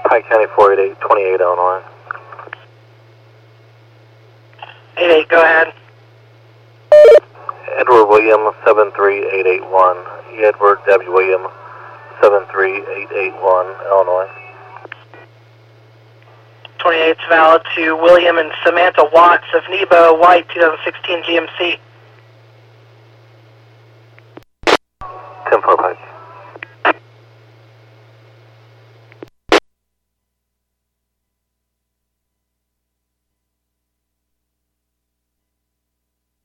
Pike County 48828, Illinois. 88, go ahead. Edward William 73881. Edward W. William 73881, Illinois. 28's valid to William and Samantha Watts of Nebo White 2016 GMC. 10-4 Pike.